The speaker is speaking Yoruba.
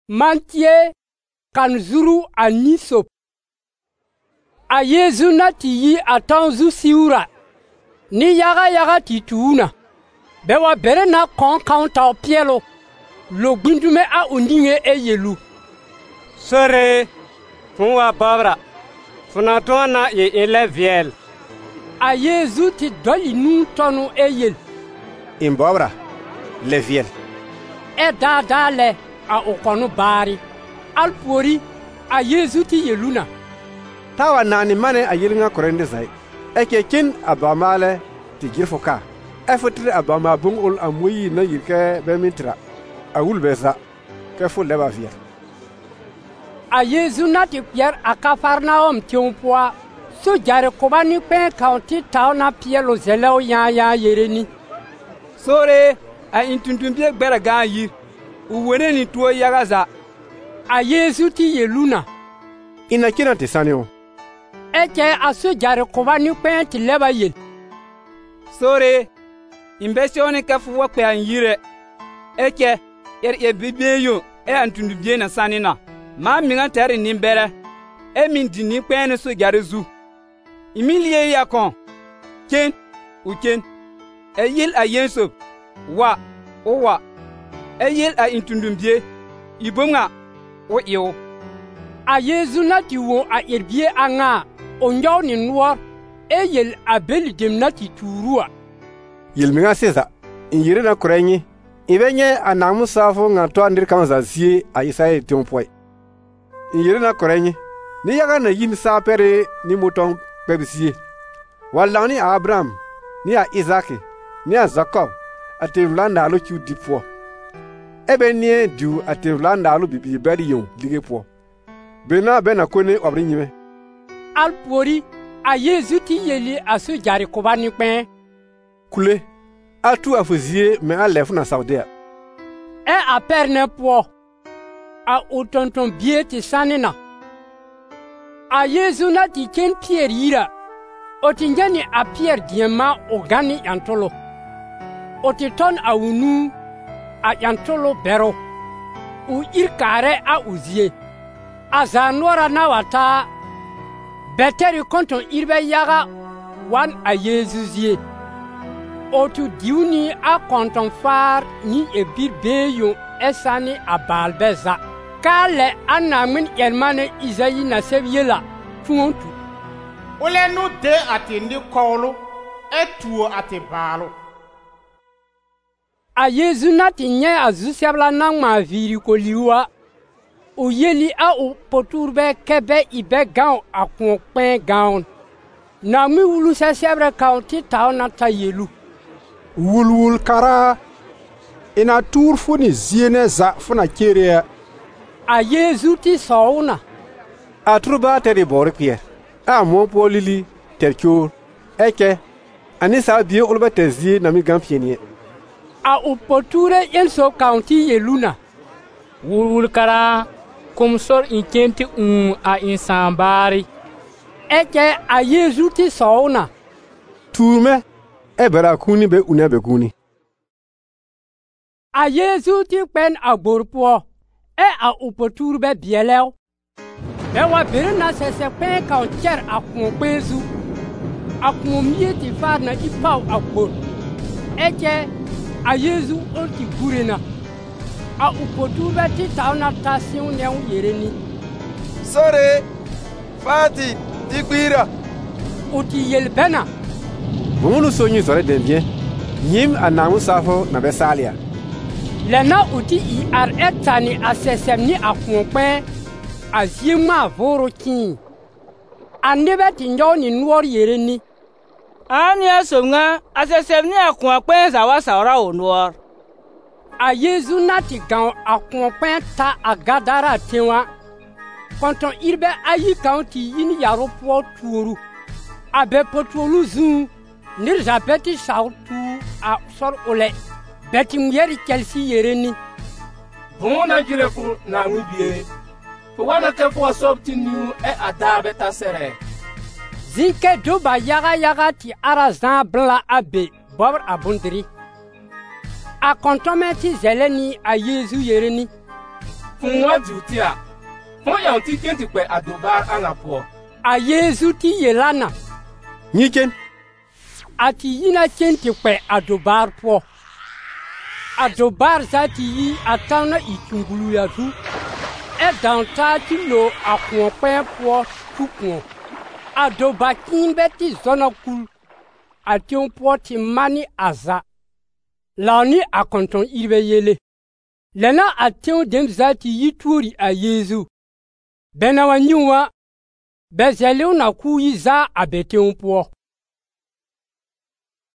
Mantie kan zuru a nisop. A Yezu na ti yi a tanzu siura. Ni yaga ti tuuna. Bewa bere na kon kaunta o pielo. Lo gbindume a uninge e yelu. Sore, funwa babra. Funatona ye ele viel. A Yezu ti doli nu tonu e yel. In babra, le viel. E da le a okonu bari. Alpori a Yezu ti yeluna. Tawa nani mane a yilinga korende zai. Eke kin abamale ti girfoka. Efotri abama bungul amuyi na yirke bemitra. A wulbeza. Ke fu leba viel. A Yezu na ti Pierre a Kafarnaum tiompoa. So jare kobani pen kaunti tau na pielo zeleo ya yereni. Sore a intuntumbie gbera gan yir. Uwene ni tuo yagaza. A Yezu ti yeluna. Ina kina ti sanio. Eke a so jare kobani pen ti leba yel. Sore imbesione kafu wakpe an yire. Eke e bibeyo e antuntumbie na sanina. Ma minga teri nimbere. E min dini pen so jare zu. Imilie yakon. Ken u ken. E yel a yenso. Wa o wa. E yel a intundumbie. Ibonga o iyo. A Yezu na ti wo a erbie anga. Onyaw ni nuor. E yel a beli dem na ti turua. Yel minga seza. In yire na kurenyi. Ibenye anamu safo nga to andir kama za zie a isaye tiompoy. In yire na kurenyi. Ni yaga na yin sa pere ni mutong pebisie. Walani a Abraham. Ni a Isaki. Ni a Jacob. A tevlanda alo kiu dipwo. Ebe nie du a tevlanda alo bibi beri yon lige po. Bena bena kone obri nyime. Alpori a Yezu ti yeli a so jare kobani pen. Kule. A tu a fuzie me a lefu na saudea. E a perne po. A utonton bie ti sanina. A Yezu na ti ken Pierre yira. O ti njani a Pierre diema o gani yantolo. O ti ton a unu a yantolo bero. U irkare a uzie. A zanora na wata. Beteri konton irbe yaga wan a Yezu zie. O tu diuni a konton far ni e bir beyo esani a balbeza. Kale anamin yelmane Isaïe na seviela fuontu. Ole no de atindi kolo etuo ate balo. A Yezu na tinye azusiabla na ma viri koliwa. O yeli a o poturbe kebe ibe gaon a konpen gaon. Na mi wulu se sebre kaunti tau na ta yelu. Wulwul kara. Ina tur funi ziene za funa kere. A Yezu ti sauna. A truba teri bori Pierre. A mo polili terkyur. Eke. Anisa bie ulba tezi na mi gampienie. A upoture yenso kaunti yeluna. Wulwul kara. Kumsor inkenti a insambari. Eke a Yezu ti sauna. Tume. Ebera kuni be unebe kuni. A Yezu ti pen a borpo. E a upoture be bieleo. Bewa bere na sese pen ka cher a konpezu. A konmie ti far na ipau a bor. Eke a Yezu o ti gurena. A upoture ti tau na tasion ne yereni. Sore Fati Tikwira. O ti yelbena. Bungulu sonyi zore dembien. Nyim anamu safo na besalia. Lena uti I ar etani a sesemni a konpen. A zima voro kin. A nebe ti njaw ni nuor yereni. Ani asonga asesevni akon za wa saura o nuor. A Yezu na ti gan a konpen ta a gadara tewa. Konton irbe ayi kaunti yin yaro po tuoru. A be potolu zun. Nir zabeti sautu a sor ole. Beti myeri kelsi yereni. Bona jire fu na ngubie. Fo wana te fo sobti nu e adabe ta sere. Zinke doba yaga ti arazan bla abe bobr abundri. A kontometi zeleni a Yezu yereni. fun wa jutia fun ya ti kenti pe adobar anapo a Yesu ti yelana Nyiken. ati yina kenti pe adobar po adobar zati yi atana ikungulu ya du e danta ti lo akon pe po tukun adoba kimbe ti zona kul ati on po ti mani aza lani akonton irbe yele lena ati dem zati yi turi a Yesu bena wanyuwa bezele na ku yi za abete on po